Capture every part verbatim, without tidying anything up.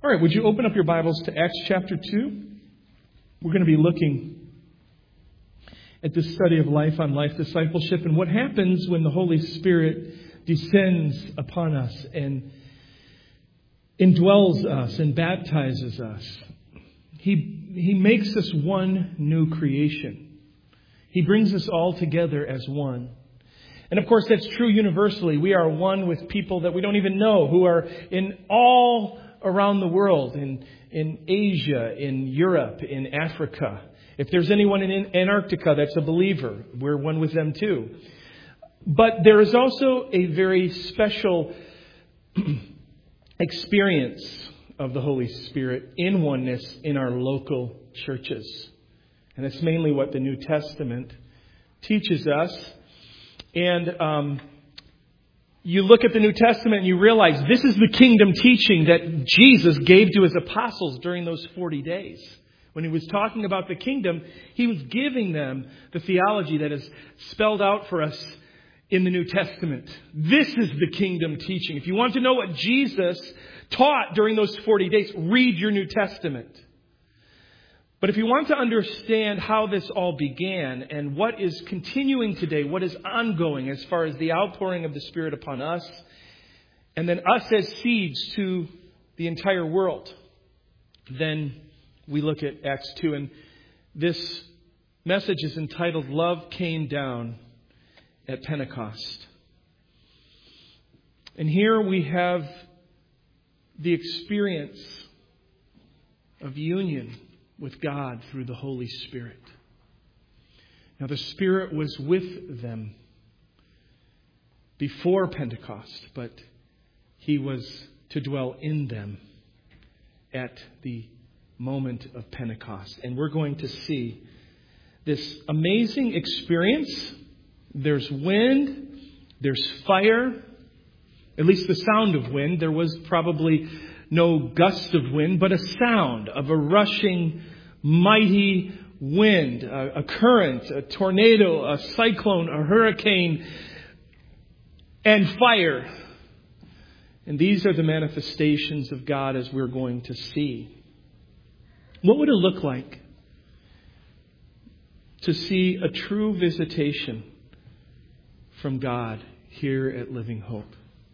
All right, would you open up your Bibles to Acts chapter two? We're going to be looking at this study of life on life discipleship and what happens when the Holy Spirit descends upon us and indwells us and baptizes us. He, he makes us one new creation. He brings us all together as one. And of course, that's true universally. We are one with people that we don't even know, who are in all around the world, in, in Asia, in Europe, in Africa. If there's anyone in Antarctica that's a believer, we're one with them too. But there is also a very special experience of the Holy Spirit in oneness in our local churches. And that's mainly what the New Testament teaches us. And um, you look at the New Testament and you realize this is the kingdom teaching that Jesus gave to his apostles during those forty days. When he was talking about the kingdom, he was giving them the theology that is spelled out for us in the New Testament. This is the kingdom teaching. If you want to know what Jesus taught during those forty days, read your New Testament. But if you want to understand how this all began and what is continuing today, what is ongoing as far as the outpouring of the Spirit upon us, and then us as seeds to the entire world, then we look at Acts two. And this message is entitled, Love Came Down at Pentecost. And here we have the experience of union with God through the Holy Spirit. Now, the Spirit was with them before Pentecost, but he was to dwell in them at the moment of Pentecost. And we're going to see this amazing experience. There's wind, there's fire, at least the sound of wind. There was probably no gust of wind, but a sound of a rushing, mighty wind, a, a current, a tornado, a cyclone, a hurricane, and fire. And these are the manifestations of God as we're going to see. What would it look like to see a true visitation from God here at Living Hope?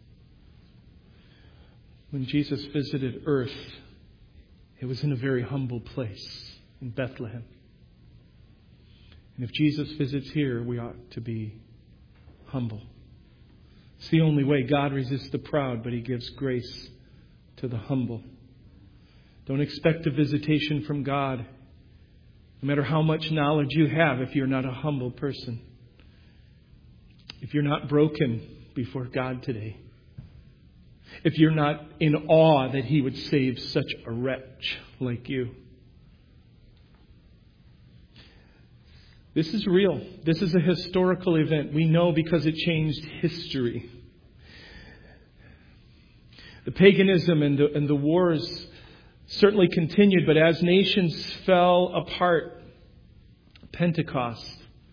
When Jesus visited earth, it was in a very humble place in Bethlehem. And if Jesus visits here, we ought to be humble. It's the only way. God resists the proud, but he gives grace to the humble. Don't expect a visitation from God, no matter how much knowledge you have, if you're not a humble person. If you're not broken before God today. If you're not in awe that he would save such a wretch like you. This is real. This is a historical event. We know because it changed history. The paganism and the, and the wars certainly continued, but as nations fell apart, Pentecost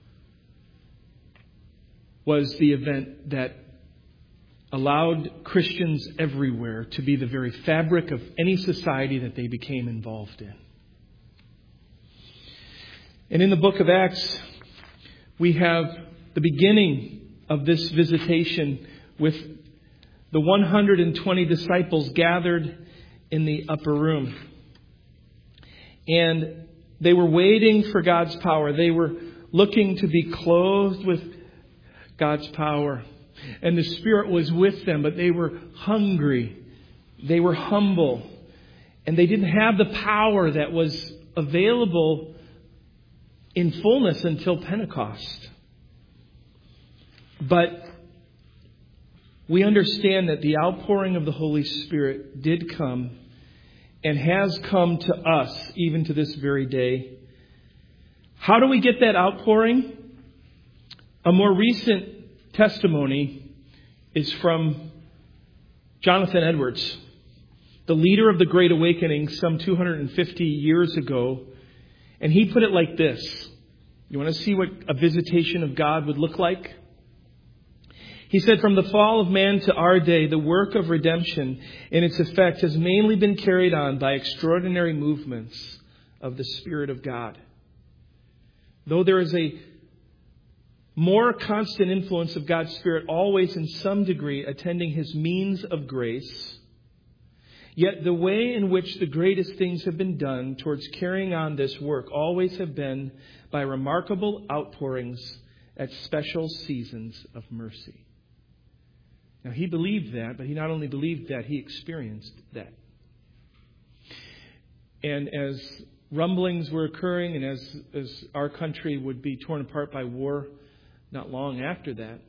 was the event that allowed Christians everywhere to be the very fabric of any society that they became involved in. And in the book of Acts, we have the beginning of this visitation with the one hundred twenty disciples gathered in the upper room. And they were waiting for God's power. They were looking to be clothed with God's power. And the Spirit was with them, but they were hungry. They were humble. And they didn't have the power that was available in fullness until Pentecost. But we understand that the outpouring of the Holy Spirit did come and has come to us even to this very day. How do we get that outpouring? A more recent testimony is from Jonathan Edwards, the leader of the Great Awakening some two hundred fifty years ago. And he put it like this. You want to see what a visitation of God would look like? He said, from the fall of man to our day, the work of redemption in its effect has mainly been carried on by extraordinary movements of the Spirit of God. Though there is a more constant influence of God's Spirit always in some degree attending His means of grace, yet the way in which the greatest things have been done towards carrying on this work always have been by remarkable outpourings at special seasons of mercy. Now, he believed that, but he not only believed that, he experienced that. And as rumblings were occurring, and as, as our country would be torn apart by war not long after that,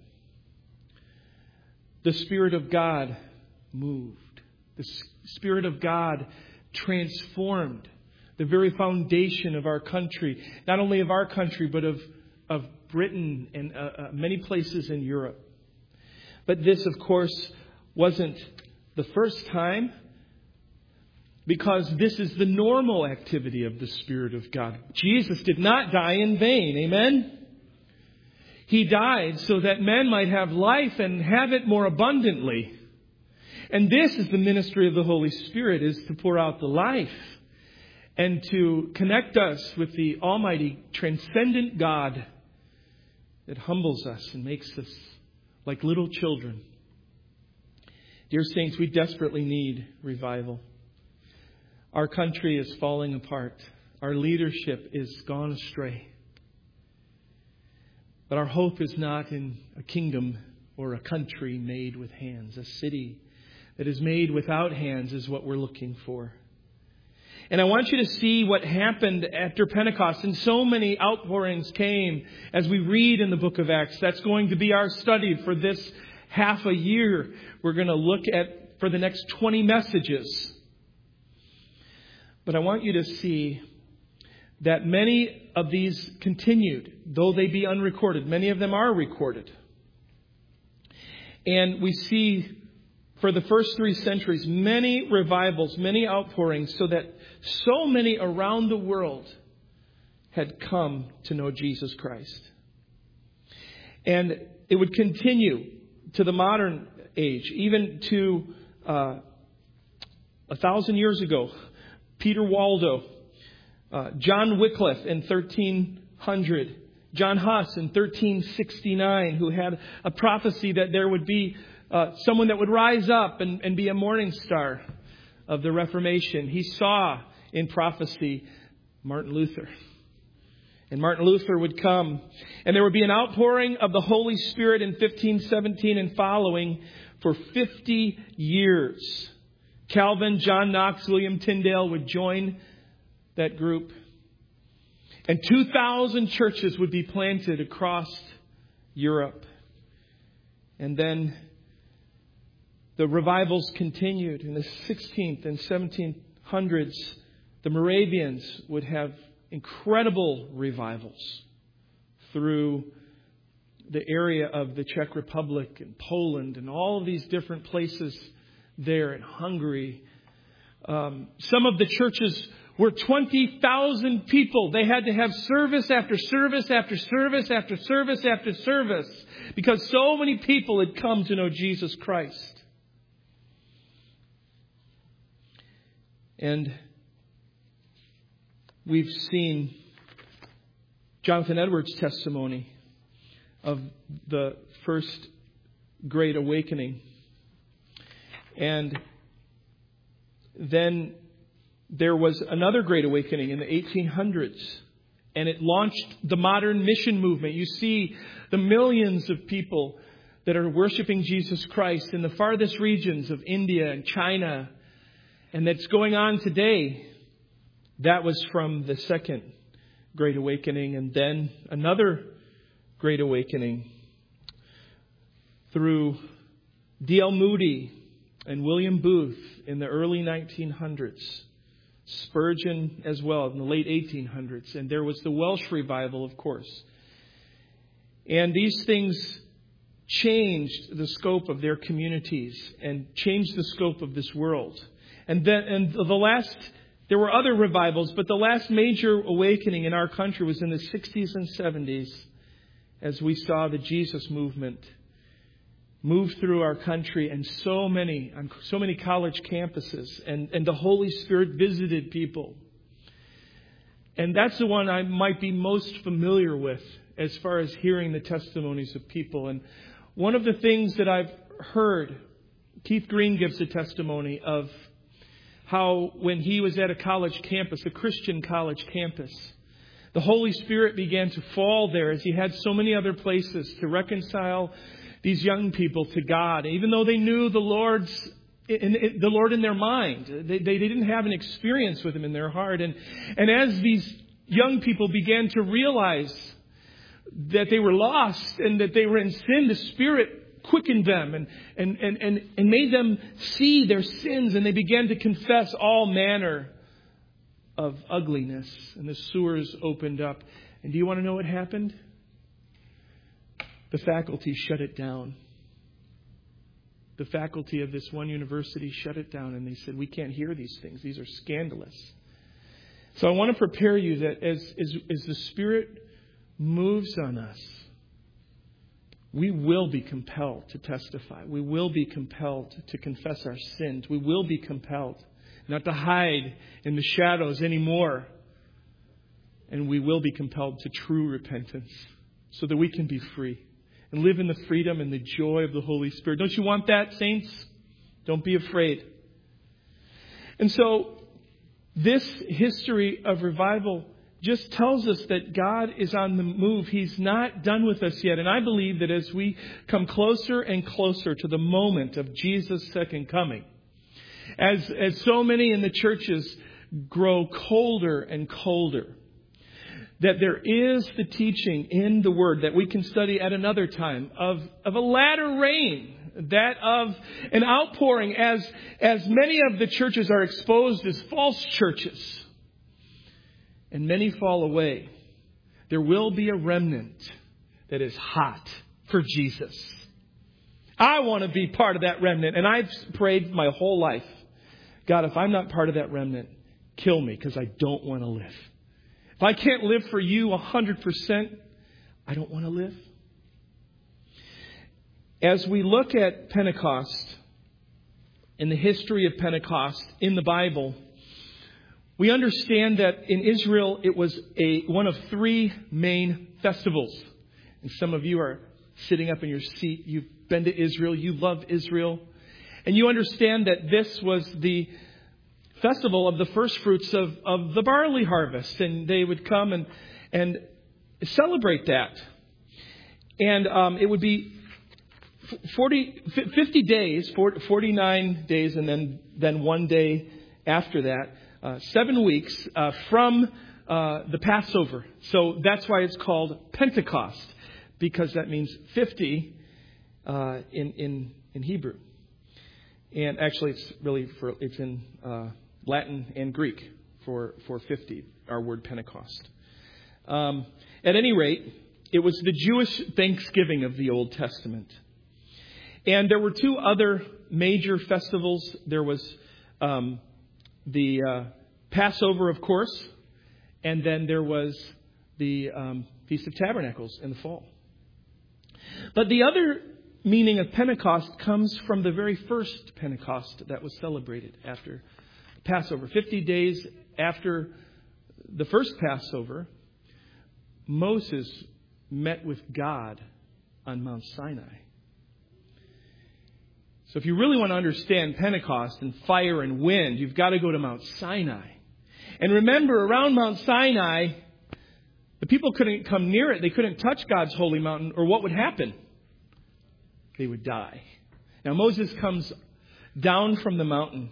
the Spirit of God moved. The Spirit of God transformed the very foundation of our country, not only of our country, but of, of Britain and uh, uh, many places in Europe. But this, of course, wasn't the first time, because this is the normal activity of the Spirit of God. Jesus did not die in vain. Amen? He died so that men might have life and have it more abundantly. And this is the ministry of the Holy Spirit, is to pour out the life and to connect us with the almighty, transcendent God that humbles us and makes us like little children. Dear saints, we desperately need revival. Our country is falling apart. Our leadership is gone astray. But our hope is not in a kingdom or a country made with hands. A city that is made without hands is what we're looking for. And I want you to see what happened after Pentecost. And so many outpourings came as we read in the book of Acts. That's going to be our study for this half a year. We're going to look at for the next twenty messages. But I want you to see that many of these continued, though they be unrecorded. Many of them are recorded. And we see for the first three centuries, many revivals, many outpourings, so that so many around the world had come to know Jesus Christ. And it would continue to the modern age, even to uh, a thousand years ago. Peter Waldo, uh, John Wycliffe in thirteen hundred, John Huss in thirteen sixty-nine, who had a prophecy that there would be Uh, someone that would rise up and, and be a morning star of the Reformation. He saw in prophecy Martin Luther. And Martin Luther would come. And there would be an outpouring of the Holy Spirit in fifteen seventeen and following for fifty years. Calvin, John Knox, William Tyndale would join that group. And two thousand churches would be planted across Europe. And then the revivals continued. In the sixteenth and seventeenth hundreds, the Moravians would have incredible revivals through the area of the Czech Republic and Poland and all of these different places there in Hungary. Um, some of the churches were twenty thousand people. They had to have service after service after service after service after service because so many people had come to know Jesus Christ. And we've seen Jonathan Edwards' testimony of the first Great Awakening. And then there was another Great Awakening in the eighteen hundreds. And it launched the modern mission movement. You see the millions of people that are worshiping Jesus Christ in the farthest regions of India and China. And that's going on today. That was from the second Great Awakening. And then another Great Awakening through D L Moody and William Booth in the early nineteen hundreds. Spurgeon as well in the late eighteen hundreds. And there was the Welsh revival, of course. And these things changed the scope of their communities and changed the scope of this world. And then, and the last, there were other revivals, but the last major awakening in our country was in the sixties and seventies as we saw the Jesus movement moved through our country and so many, on so many college campuses, and, and the Holy Spirit visited people. And that's the one I might be most familiar with as far as hearing the testimonies of people. And one of the things that I've heard, Keith Green gives a testimony of how when he was at a college campus, a Christian college campus, the Holy Spirit began to fall there as he had so many other places to reconcile these young people to God. Even though they knew the Lord's in, in, the Lord in their mind, they, they didn't have an experience with Him in their heart. And, and as these young people began to realize that they were lost and that they were in sin, the Spirit quickened them and, and, and, and, and made them see their sins, and they began to confess all manner of ugliness, and the sewers opened up. And do you want to know what happened? The faculty shut it down. The faculty of this one university shut it down, and they said, we can't hear these things. These are scandalous. So I want to prepare you that as, as, as the Spirit moves on us, we will be compelled to testify. We will be compelled to confess our sins. We will be compelled not to hide in the shadows anymore. And we will be compelled to true repentance so that we can be free and live in the freedom and the joy of the Holy Spirit. Don't you want that, saints? Don't be afraid. And so this history of revival just tells us that God is on the move. He's not done with us yet. And I believe that as we come closer and closer to the moment of Jesus' second coming, as, as so many in the churches grow colder and colder, that there is the teaching in the Word that we can study at another time of, of a latter rain, that of an outpouring as, as many of the churches are exposed as false churches. And many fall away. There will be a remnant that is hot for Jesus. I want to be part of that remnant. And I've prayed my whole life, God, if I'm not part of that remnant, kill me, because I don't want to live. If I can't live for you one hundred percent, I don't want to live. As we look at Pentecost, in the history of Pentecost in the Bible, we understand that in Israel, it was a one of three main festivals. And some of you are sitting up in your seat. You've been to Israel. You love Israel. And you understand that this was the festival of the first fruits of, of the barley harvest. And they would come and, and celebrate that. And um, it would be forty, fifty days, forty-nine days, and then, then one day after that. Uh, seven weeks uh, from uh, the Passover. So that's why it's called Pentecost, because that means fifty uh, in, in, in Hebrew. And actually, it's really for, it's in uh, Latin and Greek for, for fifty, our word Pentecost. Um, at any rate, it was the Jewish Thanksgiving of the Old Testament. And there were two other major festivals. There was um, the uh, Passover, of course, and then there was the um, Feast of Tabernacles in the fall. But the other meaning of Pentecost comes from the very first Pentecost that was celebrated after Passover. Fifty days after the first Passover, Moses met with God on Mount Sinai. So if you really want to understand Pentecost and fire and wind, you've got to go to Mount Sinai. And remember, around Mount Sinai, the people couldn't come near it. They couldn't touch God's holy mountain, or what would happen? They would die. Now Moses comes down from the mountain.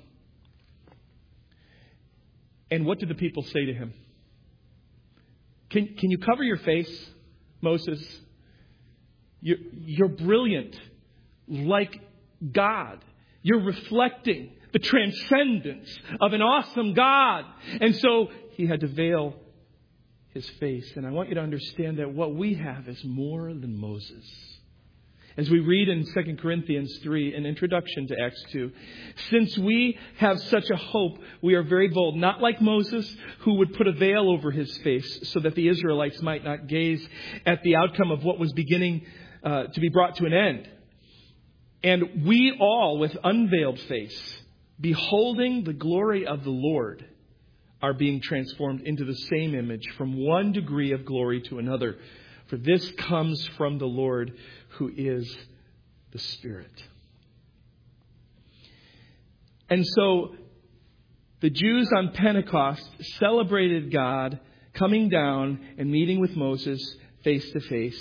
And what did the people say to him? Can, can you cover your face, Moses? You're, you're brilliant, like God. You're reflecting the transcendence of an awesome God. And so he had to veil his face. And I want you to understand that what we have is more than Moses. As we read in Second Corinthians three, an introduction to Acts two, since we have such a hope, we are very bold, not like Moses, who would put a veil over his face so that the Israelites might not gaze at the outcome of what was beginning uh, to be brought to an end. And we all, with unveiled face, beholding the glory of the Lord, are being transformed into the same image from one degree of glory to another. For this comes from the Lord, who is the Spirit. And so the Jews on Pentecost celebrated God coming down and meeting with Moses face to face.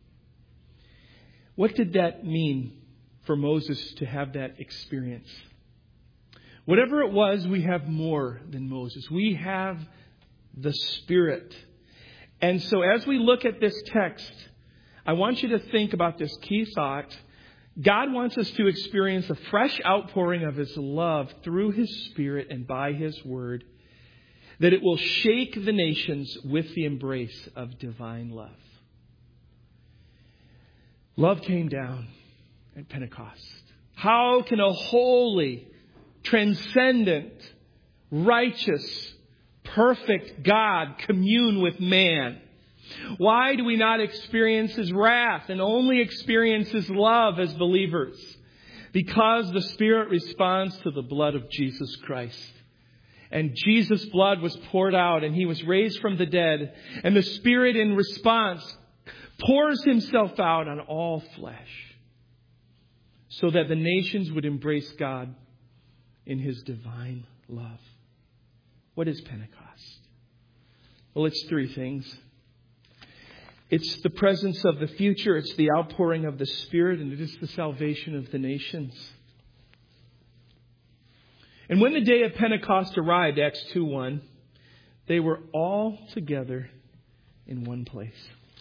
What did that mean for Moses to have that experience? Whatever it was, we have more than Moses. We have the Spirit. And so as we look at this text, I want you to think about this key thought. God wants us to experience a fresh outpouring of His love through His Spirit and by His Word, that it will shake the nations with the embrace of divine love. Love came down at Pentecost. How can a holy, transcendent, righteous, perfect God commune with man? Why do we not experience His wrath and only experience His love as believers? Because the Spirit responds to the blood of Jesus Christ. And Jesus' blood was poured out and He was raised from the dead. And the Spirit in response pours Himself out on all flesh, so that the nations would embrace God in His divine love. What is Pentecost? Well, it's three things. It's the presence of the future, it's the outpouring of the Spirit, and it is the salvation of the nations. And when the day of Pentecost arrived, Acts two one, they were all together in one place.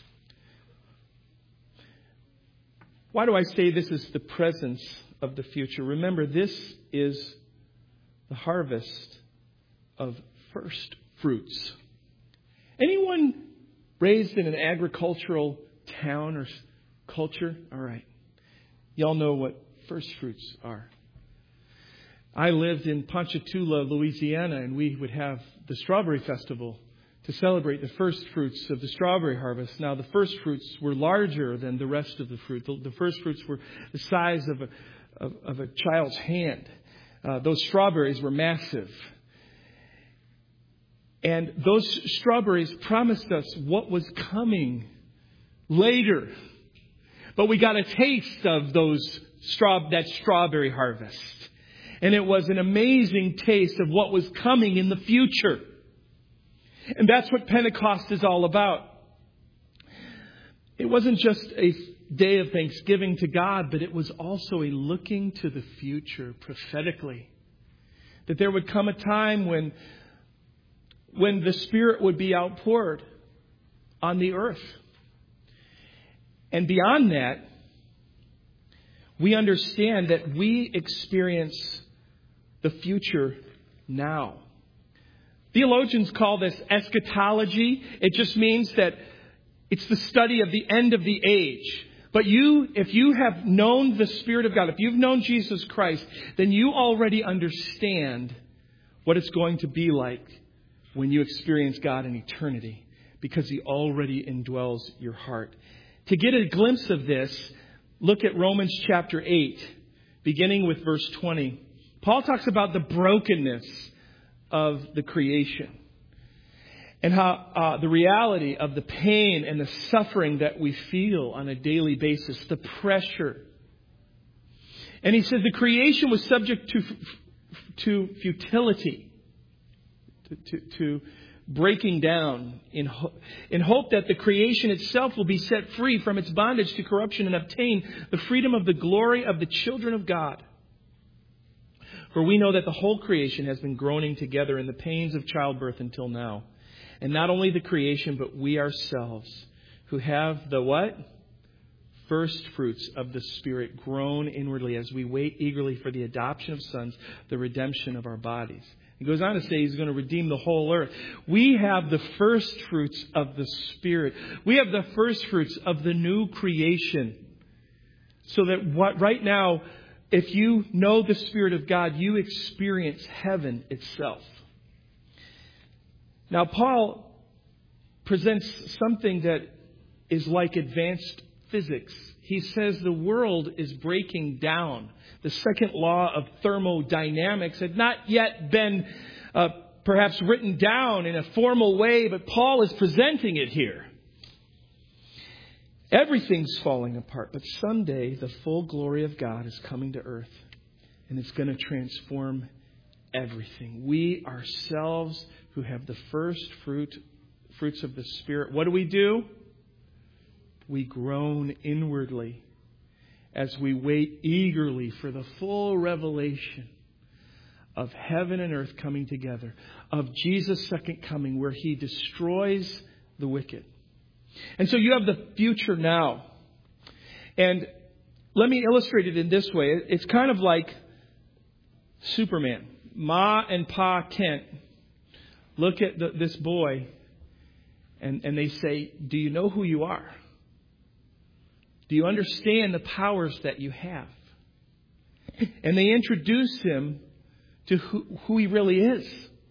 Why do I say this is the presence of the future? Remember, this is the harvest of first fruits. Anyone raised in an agricultural town or culture? All right. Y'all know what first fruits are. I lived in Ponchatoula, Louisiana, and we would have the Strawberry Festival to celebrate the first fruits of the strawberry harvest. Now, the first fruits were larger than the rest of the fruit. The, the first fruits were the size of a, of, of a child's hand. Uh, those strawberries were massive. And those strawberries promised us what was coming later. But we got a taste of those straw, that strawberry harvest. And it was an amazing taste of what was coming in the future. And that's what Pentecost is all about. It wasn't just a day of thanksgiving to God, but it was also a looking to the future prophetically. That there would come a time when, when the Spirit would be outpoured on the earth. And beyond that, we understand that we experience the future now. Theologians call this eschatology. It just means that it's the study of the end of the age. But you, if you have known the Spirit of God, if you've known Jesus Christ, then you already understand what it's going to be like when you experience God in eternity, because He already indwells your heart. To get a glimpse of this, look at Romans chapter eight, beginning with verse twenty. Paul talks about the brokenness of the creation and how uh, the reality of the pain and the suffering that we feel on a daily basis, the pressure. And he says the creation was subject to to futility, to, to, to breaking down in, ho- in hope that the creation itself will be set free from its bondage to corruption and obtain the freedom of the glory of the children of God. For we know that the whole creation has been groaning together in the pains of childbirth until now. And not only the creation, but we ourselves, who have the what? First fruits of the Spirit, groan inwardly as we wait eagerly for the adoption of sons, the redemption of our bodies. He goes on to say He's going to redeem the whole earth. We have the first fruits of the Spirit. We have the first fruits of the new creation. So that what right now, if you know the Spirit of God, you experience heaven itself. Now, Paul presents something that is like advanced physics He says the world is breaking down. The second law of thermodynamics had not yet been uh, perhaps written down in a formal way, but Paul is presenting it here. Everything's falling apart, but someday the full glory of God is coming to earth, and it's going to transform everything. We ourselves who have the first fruit, fruits of the Spirit, what do we do? We groan inwardly as we wait eagerly for the full revelation of heaven and earth coming together, of Jesus' second coming, where He destroys the wicked. And so you have the future now. And let me illustrate it in this way. It's kind of like Superman. Ma and Pa Kent look at the, this boy and, and they say, do you know who you are? Do you understand the powers that you have? And they introduce him to who, who he really is.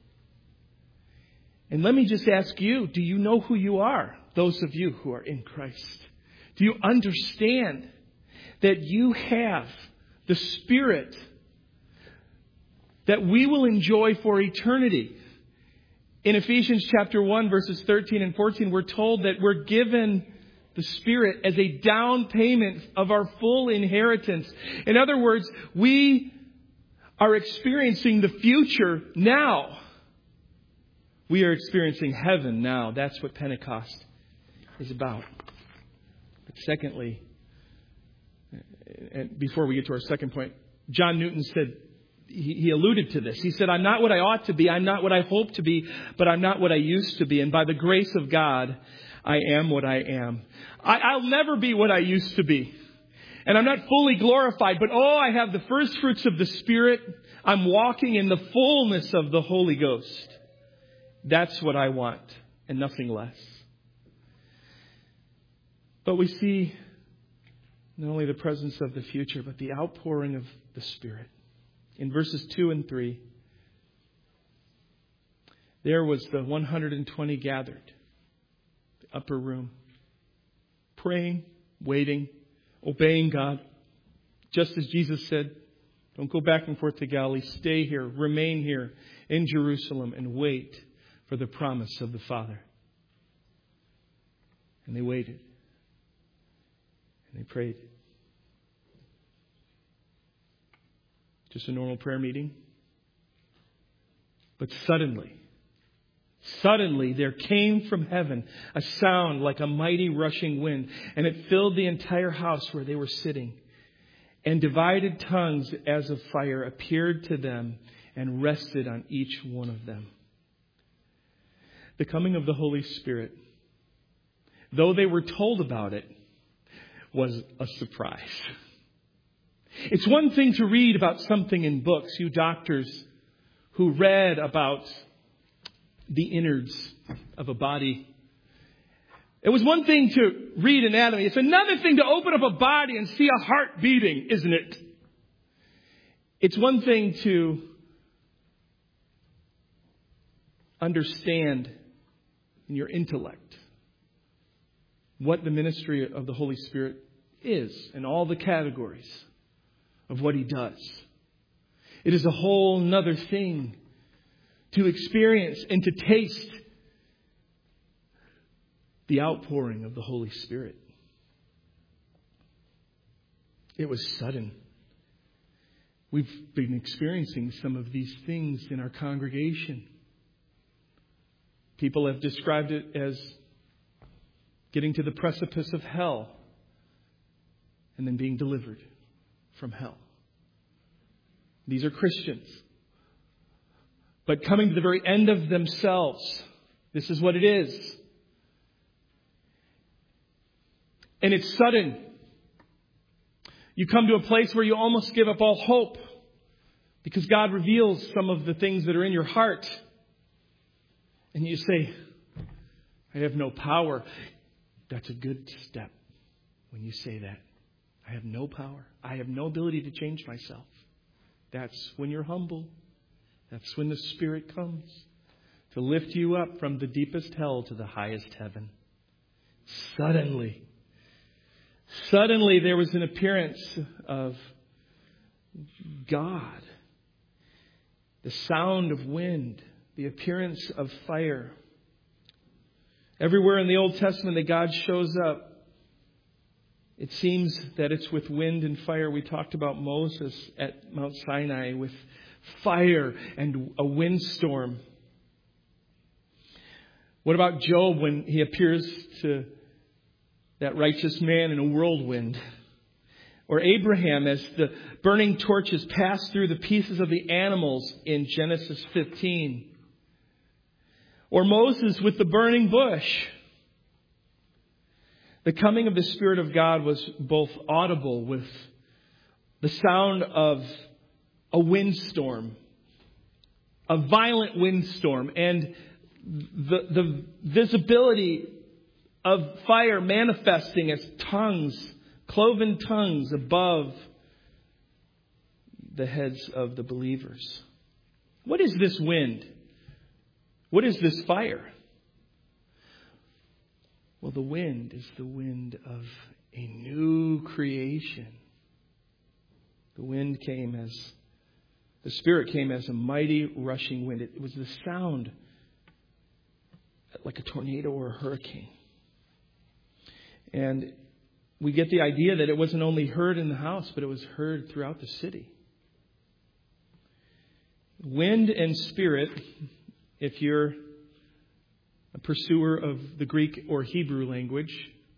And let me just ask you, do you know who you are? Those of you who are in Christ. Do you understand that you have the Spirit that we will enjoy for eternity? In Ephesians chapter one, verses thirteen and fourteen, we're told that we're given the Spirit as a down payment of our full inheritance. In other words, we are experiencing the future now. We are experiencing heaven now. That's what Pentecost is about. But secondly, and before we get to our second point, John Newton said, he, he alluded to this. He said, I'm not what I ought to be. I'm not what I hope to be, but I'm not what I used to be. And by the grace of God, I am what I am. I, I'll never be what I used to be. And I'm not fully glorified, but oh, I have the first fruits of the Spirit. I'm walking in the fullness of the Holy Ghost. That's what I want, and nothing less. But we see not only the presence of the future, but the outpouring of the Spirit. In verses two and three, there was the one hundred twenty gathered, the upper room, praying, waiting, obeying God. Just as Jesus said, don't go back and forth to Galilee. Stay here, remain here in Jerusalem and wait for the promise of the Father. And they waited. And they prayed. Just a normal prayer meeting. But suddenly, suddenly there came from heaven a sound like a mighty rushing wind, and it filled the entire house where they were sitting. And divided tongues as of fire appeared to them and rested on each one of them. The coming of the Holy Spirit, though they were told about it, was a surprise. It's one thing to read about something in books, you doctors who read about the innards of a body. It was one thing to read anatomy. It's another thing to open up a body and see a heart beating, isn't it? It's one thing to understand in your intellect what the ministry of the Holy Spirit is and all the categories of what He does. It is a whole nother thing to experience and to taste the outpouring of the Holy Spirit. It was sudden. We've been experiencing some of these things in our congregation. People have described it as getting to the precipice of hell and then being delivered from hell. These are Christians. But coming to the very end of themselves, this is what it is. And it's sudden. You come to a place where you almost give up all hope because God reveals some of the things that are in your heart. And you say, I have no power. That's a good step when you say that. I have no power. I have no ability to change myself. That's when you're humble. That's when the Spirit comes to lift you up from the deepest hell to the highest heaven. Suddenly, Suddenly there was an appearance of God. The sound of wind. The appearance of fire. Everywhere in the Old Testament that God shows up, it seems that it's with wind and fire. We talked about Moses at Mount Sinai with fire and a windstorm. What about Job when he appears to that righteous man in a whirlwind? Or Abraham as the burning torches pass through the pieces of the animals in Genesis fifteen. Or Moses with the burning bush. The coming of the Spirit of God was both audible with the sound of a windstorm, a violent windstorm, and the, the visibility of fire manifesting as tongues, cloven tongues above the heads of the believers. What is this wind? What is this fire? Well, the wind is the wind of a new creation. The wind came as, the Spirit came as a mighty rushing wind. It was the sound like a tornado or a hurricane. And we get the idea that it wasn't only heard in the house, but it was heard throughout the city. Wind and spirit, if you're a pursuer of the Greek or Hebrew language,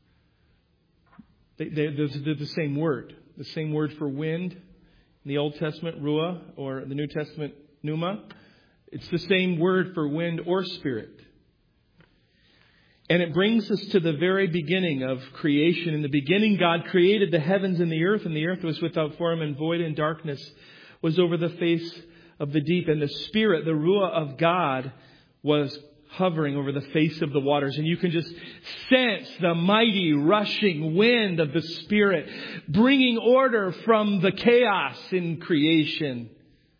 they, they, they're the same word. The same word for wind in the Old Testament, ruah, or the New Testament, pneuma. It's the same word for wind or spirit. And it brings us to the very beginning of creation. In the beginning, God created the heavens and the earth, and the earth was without form and void, and darkness was over the face of the deep. And the Spirit, the ruah of God, was hovering over the face of the waters. And you can just sense the mighty rushing wind of the Spirit bringing order from the chaos in creation.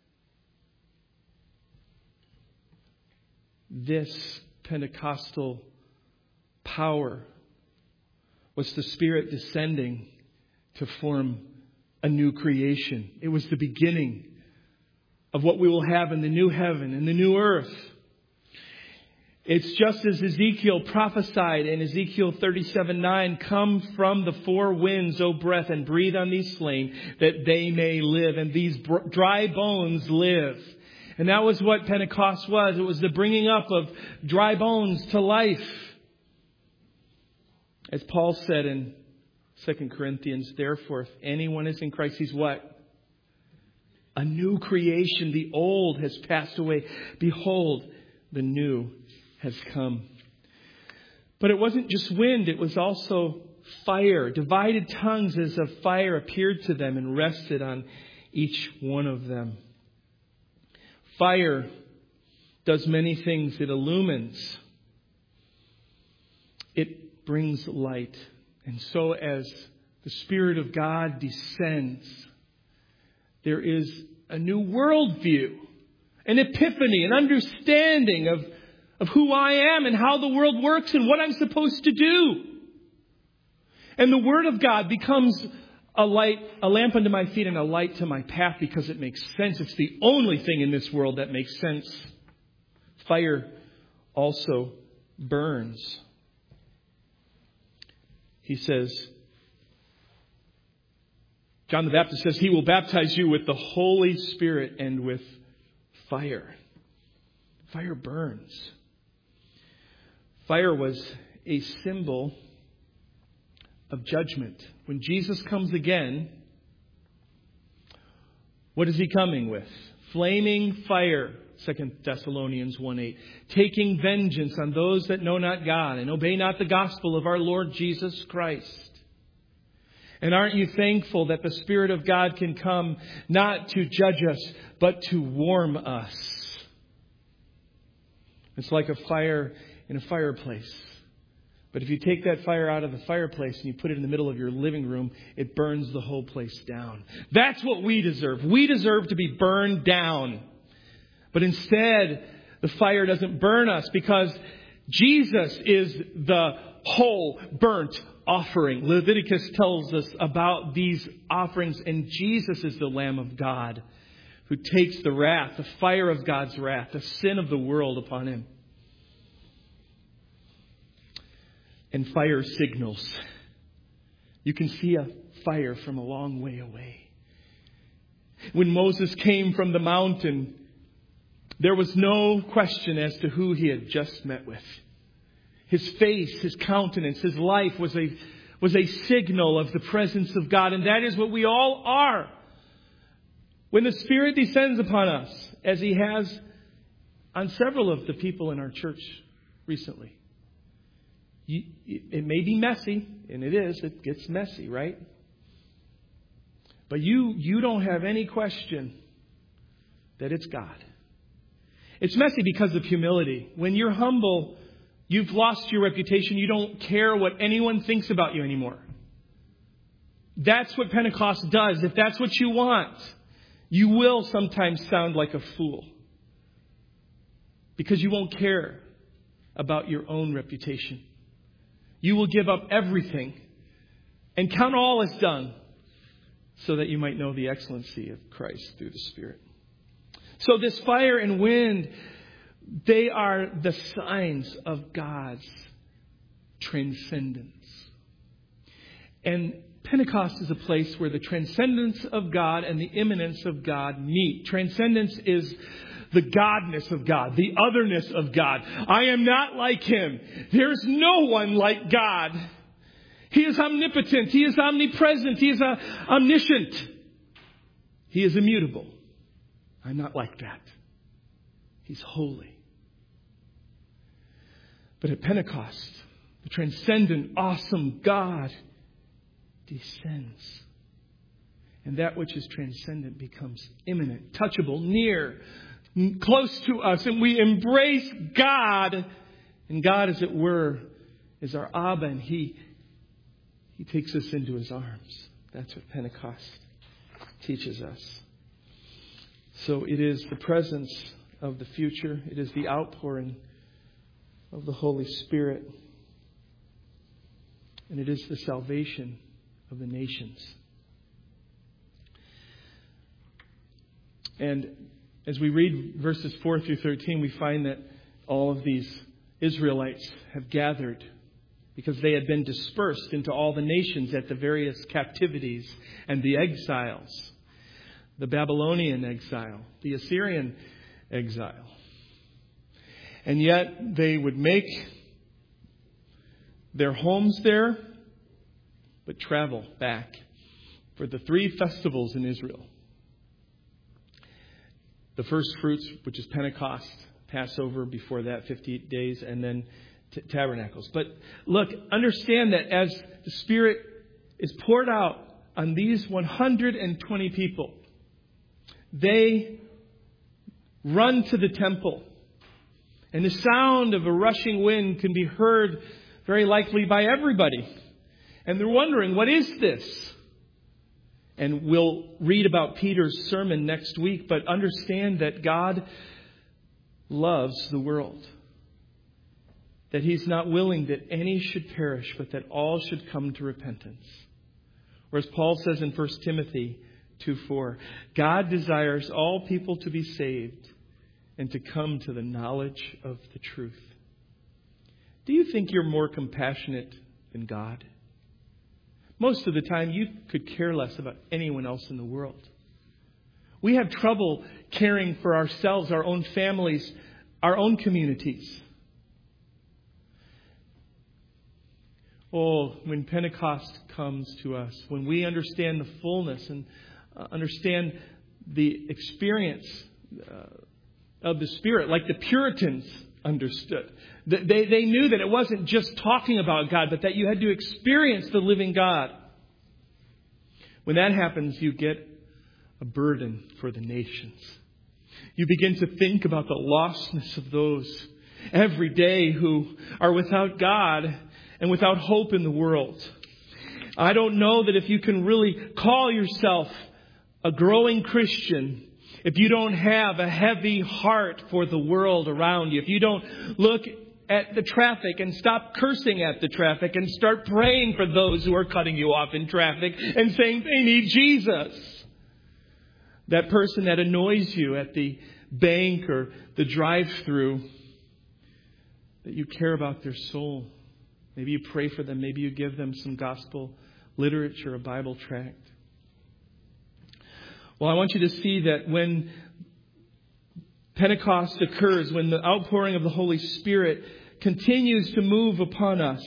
This Pentecostal power was the Spirit descending to form a new creation. It was the beginning of what we will have in the new heaven and the new earth. It's just as Ezekiel prophesied in Ezekiel thirty-seven nine, come from the four winds, O breath, and breathe on these slain, that they may live. And these dry bones live. And that was what Pentecost was. It was the bringing up of dry bones to life. As Paul said in Second Corinthians, therefore, if anyone is in Christ, he's what? A new creation. The old has passed away. Behold, the new has come. But it wasn't just wind, it was also fire. Divided tongues as of fire appeared to them and rested on each one of them. Fire does many things. It illumines. It brings light. And so as the Spirit of God descends, there is a new worldview, an epiphany, an understanding of Of who I am and how the world works and what I'm supposed to do. And the Word of God becomes a light, a lamp unto my feet and a light to my path because it makes sense. It's the only thing in this world that makes sense. Fire also burns. He says, John the Baptist says, he will baptize you with the Holy Spirit and with fire. Fire burns. Fire was a symbol of judgment. When Jesus comes again, what is he coming with? Flaming fire, Second Thessalonians one eight. Taking vengeance on those that know not God and obey not the gospel of our Lord Jesus Christ. And aren't you thankful that the Spirit of God can come not to judge us, but to warm us? It's like a fire in a fireplace. But if you take that fire out of the fireplace and you put it in the middle of your living room, it burns the whole place down. That's what we deserve. We deserve to be burned down. But instead, the fire doesn't burn us because Jesus is the whole burnt offering. Leviticus tells us about these offerings, and Jesus is the Lamb of God who takes the wrath, the fire of God's wrath, the sin of the world upon him. And fire signals. You can see a fire from a long way away. When Moses came from the mountain, there was no question as to who he had just met with. His face, his countenance, his life was a, was a signal of the presence of God. And that is what we all are. When the Spirit descends upon us, as he has on several of the people in our church recently. You, it may be messy, and it is. It gets messy, right? But you, you don't have any question that it's God. It's messy because of humility. When you're humble, you've lost your reputation. You don't care what anyone thinks about you anymore. That's what Pentecost does. If that's what you want, you will sometimes sound like a fool. Because you won't care about your own reputation. You will give up everything and count all as done so that you might know the excellency of Christ through the Spirit. So this fire and wind, they are the signs of God's transcendence. And Pentecost is a place where the transcendence of God and the immanence of God meet. Transcendence is the godness of God, the otherness of God. I am not like him. There's no one like God. He is omnipotent. He is omnipresent. He is uh, omniscient. He is immutable. I'm not like that. He's holy. But at Pentecost, the transcendent, awesome God descends. And that which is transcendent becomes immanent, touchable, near, close to us. And we embrace God. And God, as it were, is our Abba. And He, He takes us into His arms. That's what Pentecost teaches us. So it is the presence of the future. It is the outpouring of the Holy Spirit. And it is the salvation of the nations. And as we read verses four through thirteen, we find that all of these Israelites have gathered because they had been dispersed into all the nations at the various captivities and the exiles. The Babylonian exile, the Assyrian exile. And yet they would make their homes there, but travel back for the three festivals in Israel. The first fruits, which is Pentecost, Passover, before that, fifty-eight days, and then t- tabernacles. But look, understand that as the Spirit is poured out on these one hundred twenty people, they run to the temple. And the sound of a rushing wind can be heard very likely by everybody. And they're wondering, what is this? And we'll read about Peter's sermon next week, but understand that God loves the world. That He's not willing that any should perish, but that all should come to repentance. Or as Paul says in First Timothy two four, God desires all people to be saved and to come to the knowledge of the truth. Do you think you're more compassionate than God? Most of the time, you could care less about anyone else in the world. We have trouble caring for ourselves, our own families, our own communities. Oh, when Pentecost comes to us, when we understand the fullness and uh, understand the experience uh, of the Spirit, like the Puritans understood. They, they knew that it wasn't just talking about God, but that you had to experience the living God. When that happens, you get a burden for the nations. You begin to think about the lostness of those every day who are without God and without hope in the world. I don't know that if you can really call yourself a growing Christian if you don't have a heavy heart for the world around you, if you don't look at the traffic and stop cursing at the traffic and start praying for those who are cutting you off in traffic and saying they need Jesus. That person that annoys you at the bank or the drive-thru, that you care about their soul. Maybe you pray for them. Maybe you give them some gospel literature, a Bible tract. Well, I want you to see that when Pentecost occurs, when the outpouring of the Holy Spirit continues to move upon us,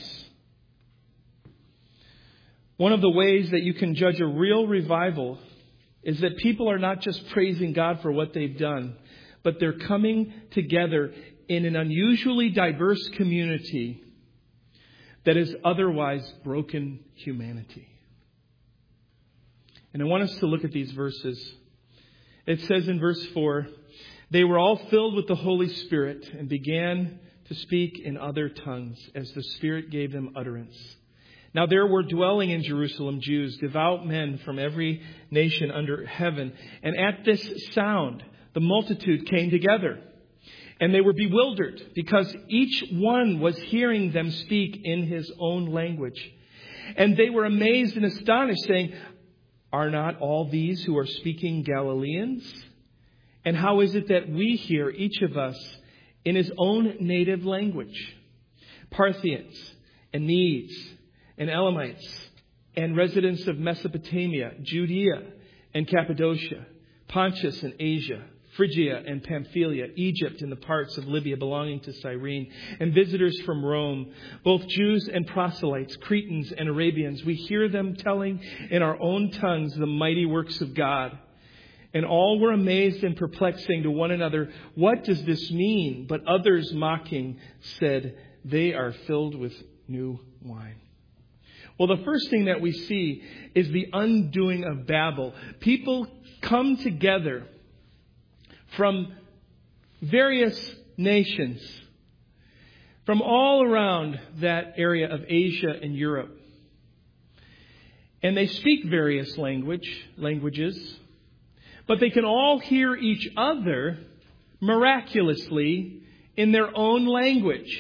one of the ways that you can judge a real revival is that people are not just praising God for what they've done, but they're coming together in an unusually diverse community that is otherwise broken humanity. And I want us to look at these verses. It says in verse four, they were all filled with the Holy Spirit and began to speak in other tongues as the Spirit gave them utterance. Now there were dwelling in Jerusalem Jews, devout men from every nation under heaven. And at this sound, the multitude came together. And they were bewildered because each one was hearing them speak in his own language. And they were amazed and astonished, saying, are not all these who are speaking Galileans? And how is it that we hear, each of us, in his own native language? Parthians and Medes and Elamites and residents of Mesopotamia, Judea and Cappadocia, Pontus and Asia, Phrygia and Pamphylia, Egypt and the parts of Libya belonging to Cyrene, and visitors from Rome, both Jews and proselytes, Cretans and Arabians. We hear them telling in our own tongues the mighty works of God. And all were amazed and perplexed, saying to one another, what does this mean? But others, mocking, said, they are filled with new wine. Well, the first thing that we see is the undoing of Babel. People come together from various nations, from all around that area of Asia and Europe. And they speak various language, languages, but they can all hear each other miraculously in their own language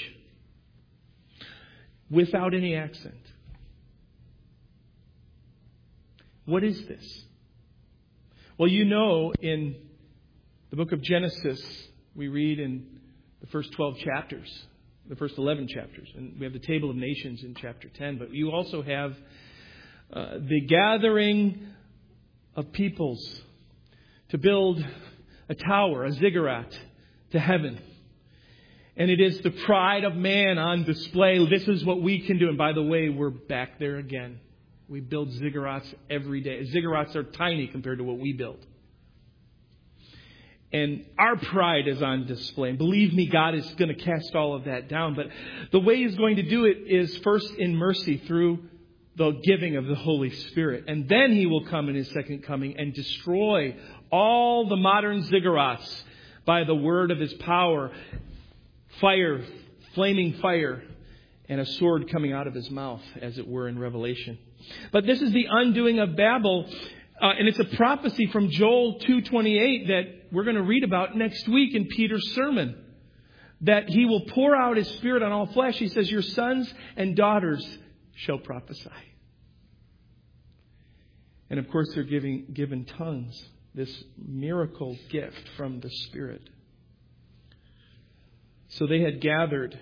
without any accent. What is this? Well, you know, in the book of Genesis, we read in the first twelve chapters, the first eleven chapters, and we have the Table of Nations in chapter ten, but you also have uh, the gathering of peoples to build a tower, a ziggurat to heaven. And it is the pride of man on display. This is what we can do. And by the way, we're back there again. We build ziggurats every day. Ziggurats are tiny compared to what we build. And our pride is on display. And believe me, God is going to cast all of that down. But the way He's going to do it is first in mercy through the giving of the Holy Spirit. And then He will come in His second coming and destroy all the modern ziggurats by the word of His power. Fire, flaming fire, and a sword coming out of His mouth, as it were in Revelation. But this is the undoing of Babel. Uh, and it's a prophecy from Joel two twenty-eight that we're going to read about next week in Peter's sermon. That He will pour out His Spirit on all flesh. He says, your sons and daughters shall prophesy. And of course, they're giving, given tongues. This miracle gift from the Spirit. So they had gathered.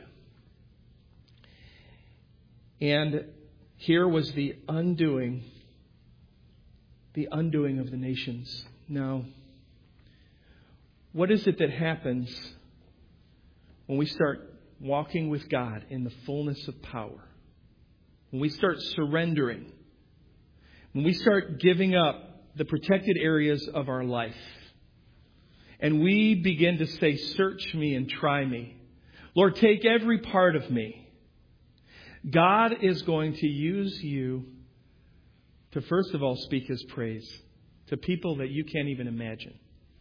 And here was the undoing The undoing of the nations. Now, what is it that happens when we start walking with God in the fullness of power? When we start surrendering? When we start giving up the protected areas of our life? And we begin to say, search me and try me. Lord, take every part of me. God is going to use you to first of all speak His praise to people that you can't even imagine.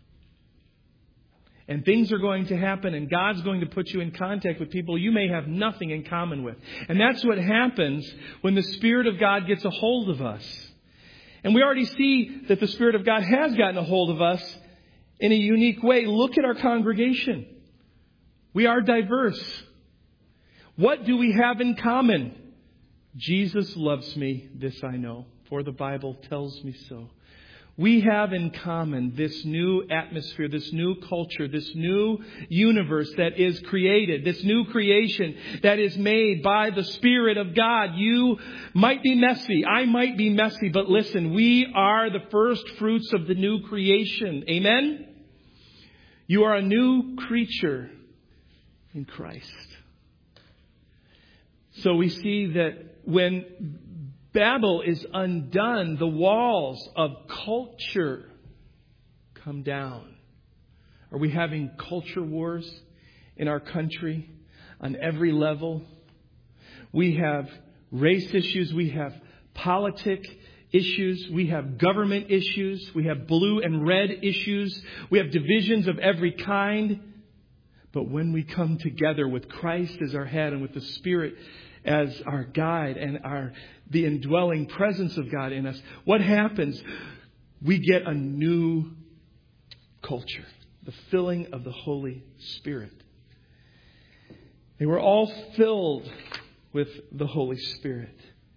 And things are going to happen, and God's going to put you in contact with people you may have nothing in common with. And that's what happens when the Spirit of God gets a hold of us. And we already see that the Spirit of God has gotten a hold of us in a unique way. Look at our congregation. We are diverse. What do we have in common? Jesus loves me, this I know, for the Bible tells me so. We have in common this new atmosphere, this new culture, this new universe that is created, this new creation that is made by the Spirit of God. You might be messy. I might be messy. But listen, we are the first fruits of the new creation. Amen? You are a new creature in Christ. So we see that when Babel is undone, the walls of culture come down. Are we having culture wars in our country on every level? We have race issues. We have politic issues. We have government issues. We have blue and red issues. We have divisions of every kind. But when we come together with Christ as our head and with the Spirit as our guide and our the indwelling presence of God in us, what happens? We get a new culture, the filling of the Holy Spirit. They were all filled with the Holy Spirit.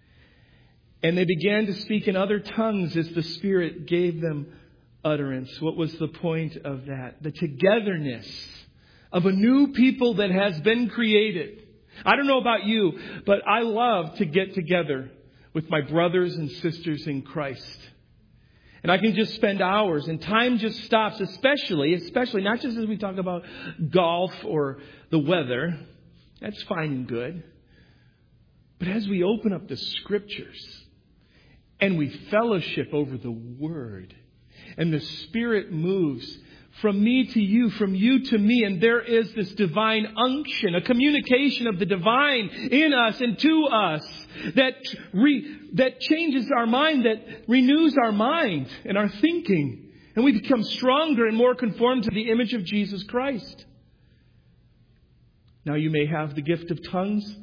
And they began to speak in other tongues as the Spirit gave them utterance. What was the point of that? The togetherness of a new people that has been created. I don't know about you, but I love to get together with my brothers and sisters in Christ. And I can just spend hours and time just stops, especially, especially not just as we talk about golf or the weather. That's fine and good. But as we open up the Scriptures and we fellowship over the Word and the Spirit moves from me to you, from you to me. And there is this divine unction, a communication of the divine in us and to us that re, that changes our mind, that renews our mind and our thinking. And we become stronger and more conformed to the image of Jesus Christ. Now you may have the gift of tongues.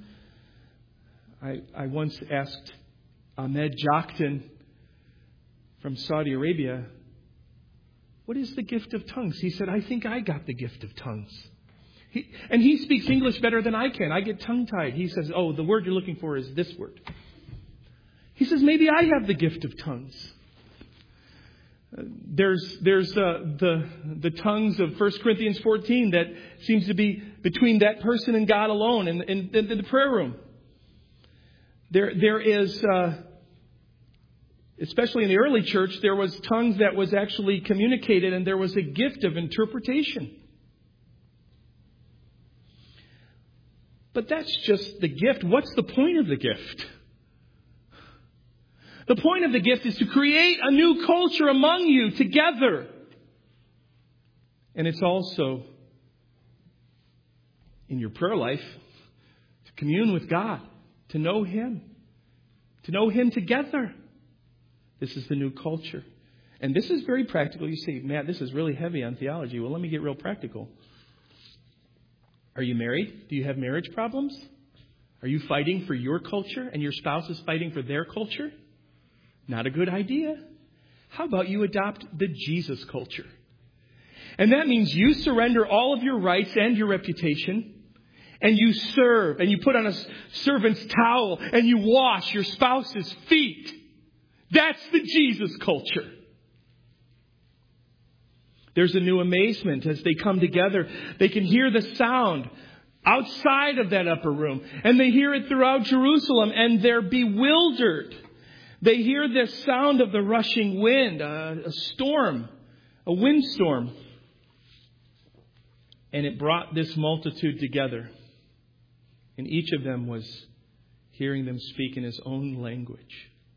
I, I once asked Ahmed Jakten from Saudi Arabia, what is the gift of tongues? He said, I think I got the gift of tongues. He, and he speaks English better than I can. I get tongue-tied. He says, oh, the word you're looking for is this word. He says, maybe I have the gift of tongues. Uh, there's there's uh, the the tongues of First Corinthians fourteen that seems to be between that person and God alone in, in, in the prayer room. There There is... Uh, Especially in the early church, there was tongues that was actually communicated and there was a gift of interpretation. But that's just the gift. What's the point of the gift? The point of the gift is to create a new culture among you together. And it's also in your prayer life to commune with God, to know Him, to know Him together. This is the new culture. And this is very practical. You say, Matt, this is really heavy on theology. Well, let me get real practical. Are you married? Do you have marriage problems? Are you fighting for your culture and your spouse is fighting for their culture? Not a good idea. How about you adopt the Jesus culture? And that means you surrender all of your rights and your reputation. And you serve. And you put on a servant's towel. And you wash your spouse's feet. That's the Jesus culture. There's a new amazement as they come together. They can hear the sound outside of that upper room. And they hear it throughout Jerusalem. And they're bewildered. They hear the sound of the rushing wind, a, a storm, a windstorm. And it brought this multitude together. And each of them was hearing them speak in his own language.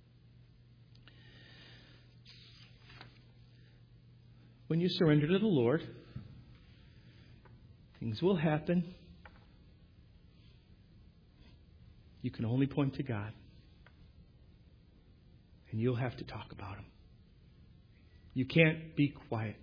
When you surrender to the Lord, things will happen. You can only point to God. And you'll have to talk about Him. You can't be quiet.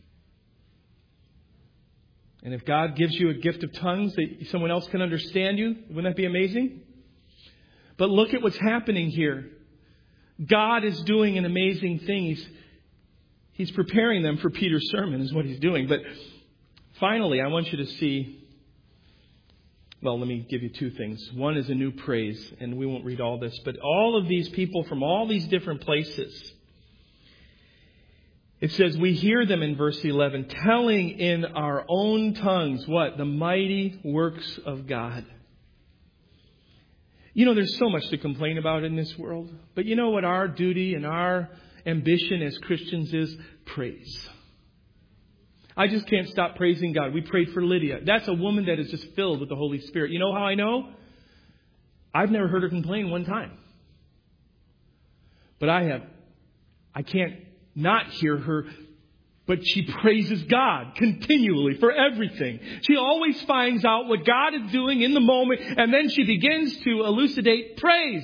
And if God gives you a gift of tongues that someone else can understand you, wouldn't that be amazing? But look at what's happening here. God is doing an amazing thing. He's He's preparing them for Peter's sermon is what He's doing. But finally, I want you to see Well, let me give you two things. One is a new praise, and we won't read all this, but all of these people from all these different places. It says, we hear them in verse eleven, telling in our own tongues what? The mighty works of God. You know, there's so much to complain about in this world. But you know what our duty and our ambition as Christians is? Praise. I just can't stop praising God. We prayed for Lydia. That's a woman that is just filled with the Holy Spirit. You know how I know? I've never heard her complain one time. But I have. I can't not hear her. But she praises God continually for everything. She always finds out what God is doing in the moment. And then she begins to elucidate praise.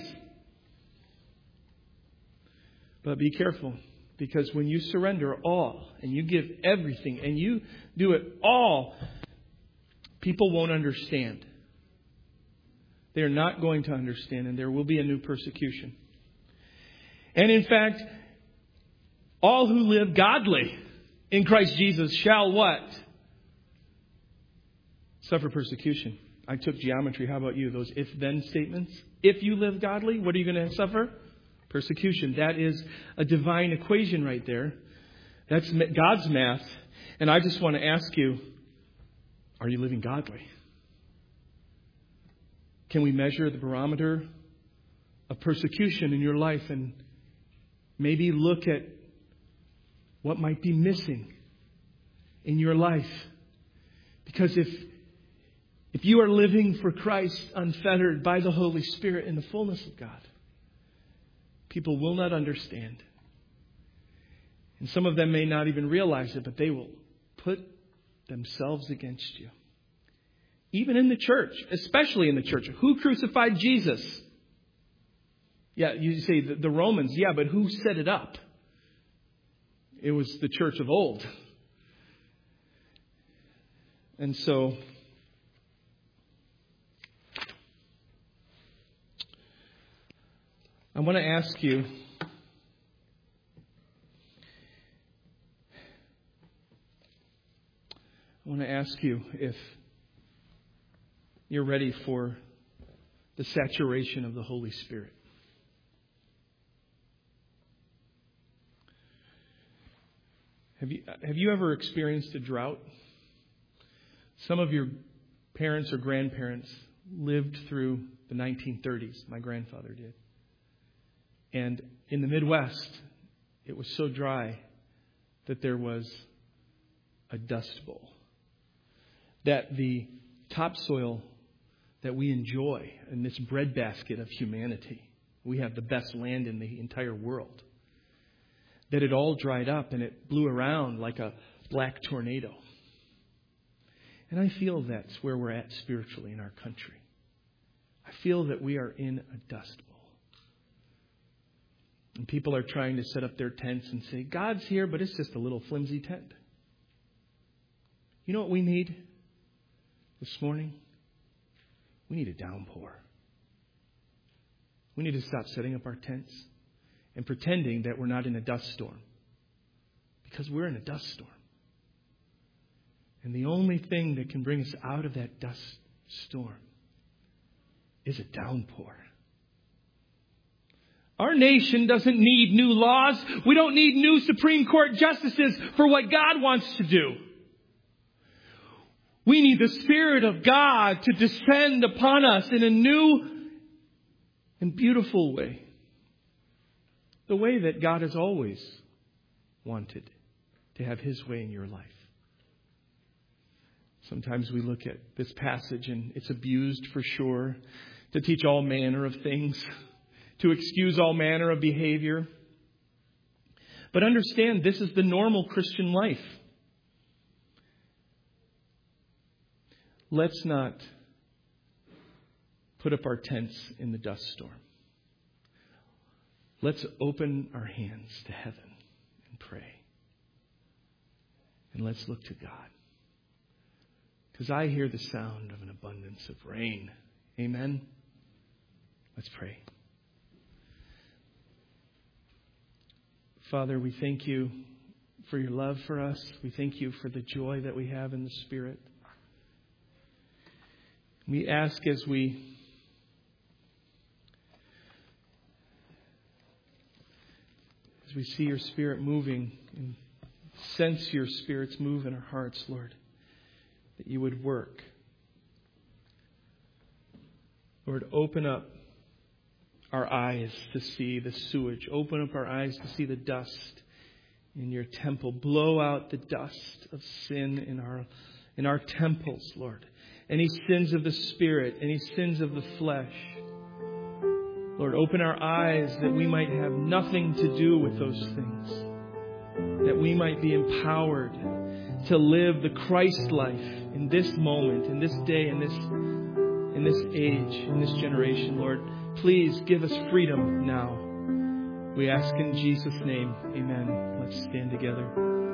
But be careful. Because when you surrender all and you give everything and you do it all, people won't understand. They're not going to understand, and there will be a new persecution. And in fact, all who live godly in Christ Jesus shall what? Suffer persecution. I took geometry. How about you? Those if-then statements. If you live godly, what are you going to suffer? Persecution. That is a divine equation right there. That's God's math. And I just want to ask you, are you living godly? Can we measure the barometer of persecution in your life and maybe look at what might be missing in your life? Because if if you are living for Christ unfettered by the Holy Spirit in the fullness of God, people will not understand. And some of them may not even realize it, but they will put themselves against you. Even in the church, especially in the church. Who crucified Jesus? Yeah, you say the, the Romans. Yeah, but who set it up? It was the church of old. And so I want to ask you, I want to ask you if you're ready for the saturation of the Holy Spirit. Have you, have you ever experienced a drought? Some of your parents or grandparents lived through the nineteen thirties. My grandfather did. And in the Midwest, it was so dry that there was a dust bowl. That the topsoil that we enjoy in this breadbasket of humanity, we have the best land in the entire world, that it all dried up and it blew around like a black tornado. And I feel that's where we're at spiritually in our country. I feel that we are in a dust bowl. And people are trying to set up their tents and say, God's here, but it's just a little flimsy tent. You know what we need this morning? We need a downpour. We need to stop setting up our tents and pretending that we're not in a dust storm. Because we're in a dust storm. And the only thing that can bring us out of that dust storm is a downpour. Our nation doesn't need new laws. We don't need new Supreme Court justices for what God wants to do. We need the Spirit of God to descend upon us in a new and beautiful way. The way that God has always wanted to have His way in your life. Sometimes we look at this passage and it's abused for sure to teach all manner of things, to excuse all manner of behavior. But understand, this is the normal Christian life. Let's not put up our tents in the dust storm. Let's open our hands to heaven and pray. And let's look to God. Because I hear the sound of an abundance of rain. Amen? Let's pray. Father, we thank you for your love for us. We thank you for the joy that we have in the Spirit. We ask as we as we see your Spirit moving and sense your Spirit's move in our hearts, Lord, that you would work. Lord, open up our eyes to see the sewage. Open up our eyes to see the dust in your temple. Blow out the dust of sin in our in our temples, Lord. Any sins of the spirit, any sins of the flesh. Lord, open our eyes that we might have nothing to do with those things. That we might be empowered to live the Christ life in this moment, in this day, in this in this age, in this generation, Lord. Please give us freedom now. We ask in Jesus' name. Amen. Let's stand together.